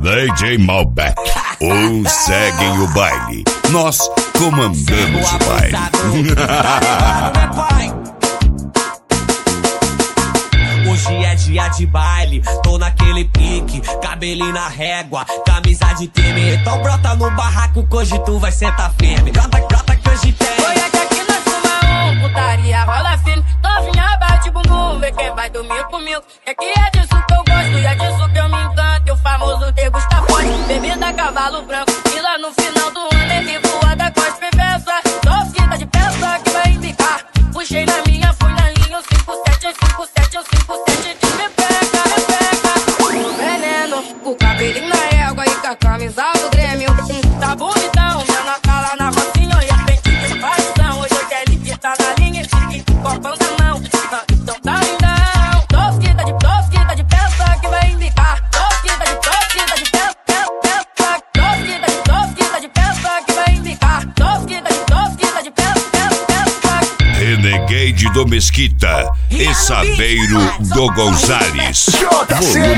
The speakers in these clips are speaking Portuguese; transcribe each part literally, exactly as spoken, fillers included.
D J Malbec. Uns seguem o baile, nós comandamos o baile. Hoje é dia de baile, tô naquele pique, cabelinho na régua, camisa de time. Então brota no barraco que hoje tu vai sentar firme. Brota, brota que hoje tem. Oi, é que aqui nós fuma um, putaria rola firme. Novinha bate bumbum, vê quem vai dormir comigo. É que é disso que eu gosto e é disso que eu me encanto. E o famoso degusta forte, bebida cavalo branco. E lá no final do ano ele voa da costa e peça. Tosquita de peça que vai embicar. Puxei na minha, fui na linha, o cinco sete, cinco sete, cinco sete de rebeca, rebeca. Veneno, o cabelinho na égua e com a camisa do Grêmio. Hum, tá bonitão, minha nacala na rocinha e a frente de paixão. Hoje eu quero que tá na linha, chique, copão da mão. Ah, então tá lindão. Tosquita de, tosquita de peça que vai embicar. Tosquita de, tosquita de peça, peça. Tosquita de, tosquita de peça que vai embicar. Tosquita de, tosquita de peça, peça. Renegade do Mesquita e Sabeiro do Gonzales. J C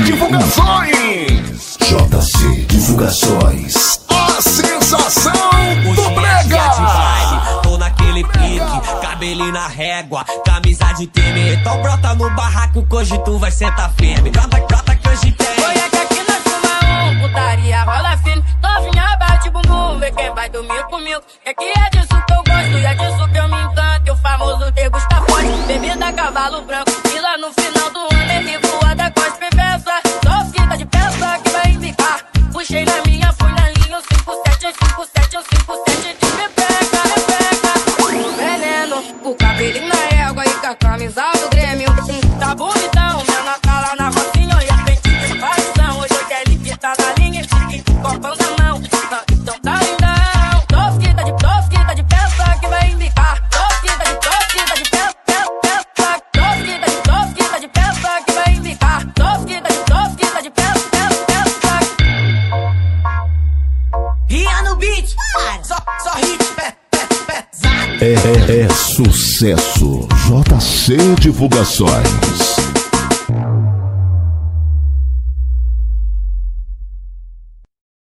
Divulgações. J C Divulgações. A sensação Hoje do é brega. dia de baile, tô naquele pique, cabelinho na régua, camisa de time. Então brota no barraco que hoje tu vai sentar firme. Brota, brota que hoje tem. Oi, é que aqui nós fuma um, putaria rola firme. Novinha bate bumbum, vê quem vai dormir comigo. É que é disso que eu gosto e é disso que eu me encanto. E o famoso degusta forte, bebida cavalo branco. E lá no final do ano ele voa da costa e peça. Tosquita de peça que vai embicar. Puxei na minha, fui na linha, o cinco sete, cinco sete, cinco sete de rebeca, rebeca. Veneno, o cabelinho na égua e com a camisa do Grêmio. Hum, tá bonitão, minha nacala na rocinha e a frente de paixão. Hoje eu quero que tá na linha, chique, copão na mão. Ah, então tá lindão. Tosquita de, tosquita de peça que vai embicar. Tosquita de, tosquita de peça, peça. Tosquita de, tosquita de peça que vai embicar. Tosquita de, tosquita de peça, peça. Ria no beat, só, só hit, pé, pé, pesado. É, é, é sucesso. J C Divulgações.